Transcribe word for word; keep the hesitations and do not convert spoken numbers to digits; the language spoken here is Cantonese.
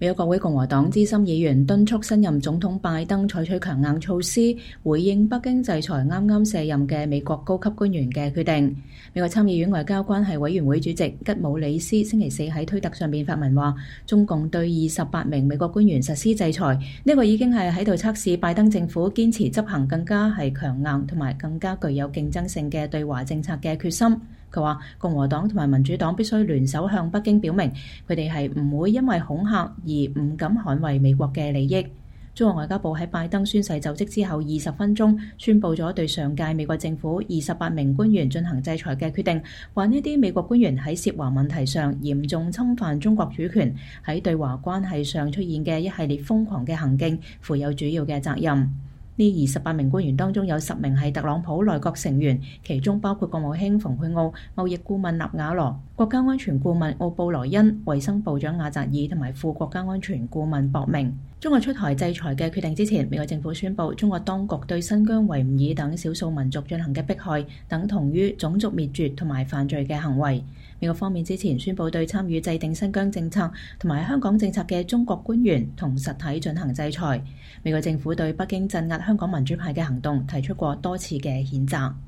美國國會共和黨資深議員敦促新任總統拜登採取強硬措施，回應北京制裁啱啱卸任嘅美國高級官員嘅決定。美國參議院外交關係委員會主席吉姆里斯星期四喺推特上面發文話，中共對二十八名美國官員實施制裁，呢個已經係喺度測試拜登政府堅持執行更加係強硬同埋更加具有競爭性嘅對華政策嘅決心。佢話共和黨同埋民主黨必須聯手向北京表明，佢哋係唔會因為恐嚇而唔敢捍衛美國嘅利益。中國外交部喺拜登宣誓就職之後二十分鐘宣布咗對上屆美國政府二十八名官員進行制裁嘅決定，話呢啲美國官員喺涉華問題上嚴重侵犯中國主權，喺對華關係上出現嘅一系列瘋狂嘅行徑負有主要嘅責任。呢二十八名官員當中有十名係特朗普內閣成員，其中包括國務卿蓬佩奧、貿易顧問納瓦羅、國家安全顧問奧布萊恩、衛生部長阿扎爾同埋副國家安全顧問博明。中國出台制裁嘅決定之前，美國政府宣布中國當局對新疆維吾爾等少數民族進行嘅迫害等同於種族滅絕同埋犯罪嘅行為。美國方面之前宣布對參與制定新疆政策同埋香港政策嘅中國官員同實體進行制裁。美國政府對北京鎮壓香港民主派嘅行動提出過多次嘅譴責。